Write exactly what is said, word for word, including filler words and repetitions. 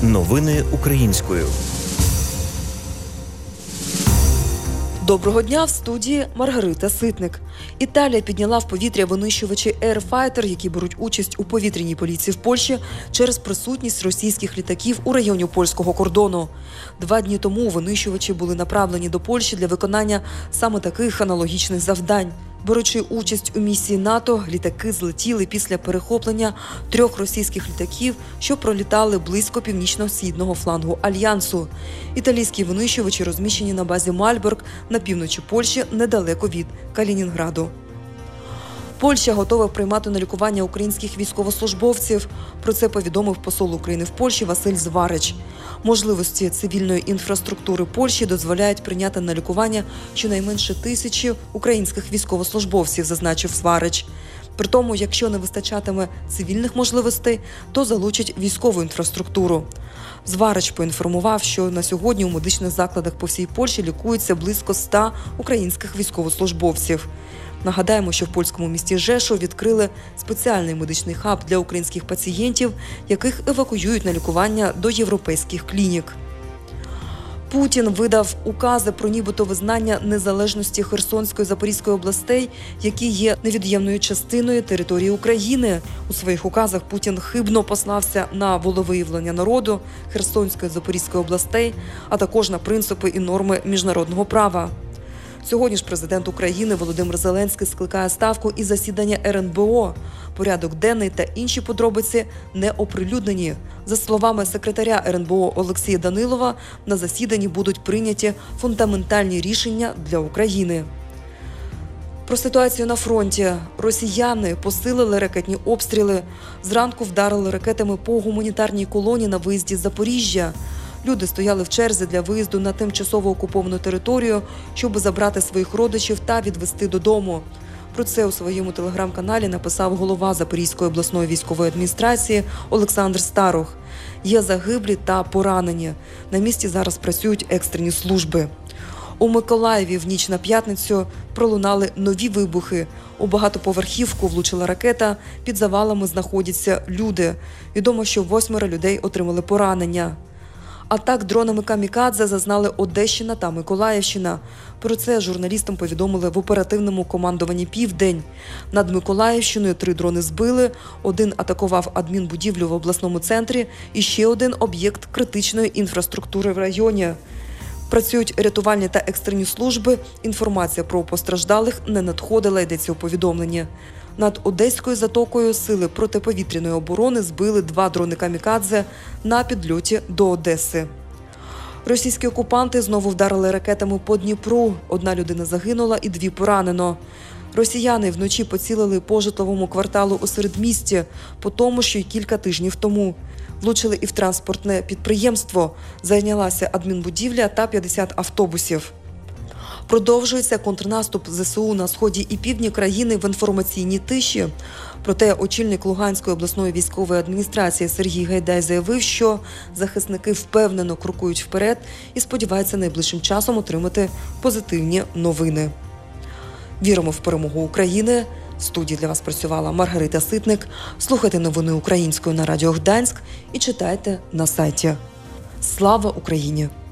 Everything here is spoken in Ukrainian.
Новини українською. Доброго дня, в студії Маргарита Ситник. Італія підняла в повітря винищувачі Air Fighter, які беруть участь у повітряній поліції в Польщі через присутність російських літаків у районі польського кордону. Два дні тому винищувачі були направлені до Польщі для виконання саме таких аналогічних завдань. Беручи участь у місії НАТО, літаки злетіли після перехоплення трьох російських літаків, що пролітали близько північно-східного флангу Альянсу. Італійські винищувачі розміщені на базі Мальборг на півночі Польщі, недалеко від Калінінграду. Польща готова приймати на лікування українських військовослужбовців. Про це повідомив посол України в Польщі Василь Зварич. Можливості цивільної інфраструктури Польщі дозволяють прийняти на лікування щонайменше тисячі українських військовослужбовців, зазначив Зварич. При тому, якщо не вистачатиме цивільних можливостей, то залучать військову інфраструктуру. Зварич поінформував, що на сьогодні у медичних закладах по всій Польщі лікується близько ста українських військовослужбовців. Нагадаємо, що в польському місті Жешов відкрили спеціальний медичний хаб для українських пацієнтів, яких евакуюють на лікування до європейських клінік. Путін видав укази про нібито визнання незалежності Херсонської, Запорізької областей, які є невід'ємною частиною території України. У своїх указах Путін хибно послався на волевиявлення народу Херсонської, Запорізької областей, а також на принципи і норми міжнародного права. Сьогодні ж президент України Володимир Зеленський скликає ставку і засідання ер ен бе о. Порядок денний та інші подробиці не оприлюднені. За словами секретаря ер ен бе о Олексія Данилова, на засіданні будуть прийняті фундаментальні рішення для України. Про ситуацію на фронті. Росіяни посилили ракетні обстріли. Зранку вдарили ракетами по гуманітарній колоні на виїзді з Запоріжжя. Люди стояли в черзі для виїзду на тимчасово окуповану територію, щоб забрати своїх родичів та відвезти додому. Про це у своєму телеграм-каналі написав голова Запорізької обласної військової адміністрації Олександр Старух. Є загиблі та поранені. На місці зараз працюють екстрені служби. У Миколаєві в ніч на п'ятницю пролунали нові вибухи. У багатоповерхівку влучила ракета, під завалами знаходяться люди. Відомо, що восьмеро людей отримали поранення. Атак дронами камікадзе зазнали Одещина та Миколаївщина. Про це журналістам повідомили в оперативному командуванні «Південь». Над Миколаївщиною три дрони збили, один атакував адмінбудівлю в обласному центрі і ще один об'єкт критичної інфраструктури в районі. Працюють рятувальні та екстрені служби. Інформація про постраждалих не надходила, йдеться у повідомленні. Над Одеською затокою сили протиповітряної оборони збили два дрони камікадзе на підльоті до Одеси. Російські окупанти знову вдарили ракетами по Дніпру. Одна людина загинула і дві поранено. Росіяни вночі поцілили по житловому кварталу у середмісті, по тому, що й кілька тижнів тому. Влучили і в транспортне підприємство. Зайнялася адмінбудівля та п'ятдесят автобусів. Продовжується контрнаступ зе се у на сході і півдні країни в інформаційній тиші. Проте очільник Луганської обласної військової адміністрації Сергій Гайдай заявив, що захисники впевнено крокують вперед і сподіваються найближчим часом отримати позитивні новини. Віримо в перемогу України. В студії для вас працювала Маргарита Ситник. Слухайте новини українською на Радіо Гданськ і читайте на сайті. Слава Україні!